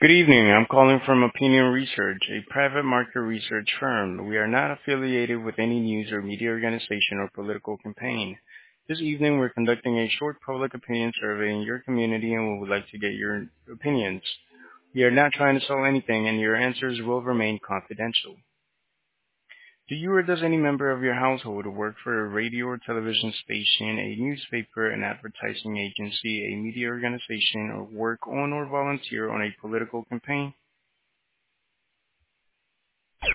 Good evening. I'm calling from Opinion Research, a private market research firm. We are not affiliated with any news or media organization or political campaign. This evening, we're conducting a short public opinion survey in your community, and we would like to get your opinions. We are not trying to sell anything, and your answers will remain confidential. Do you or does any member of your household work for a radio or television station, a newspaper, an advertising agency, a media organization, or work on or volunteer on a political campaign?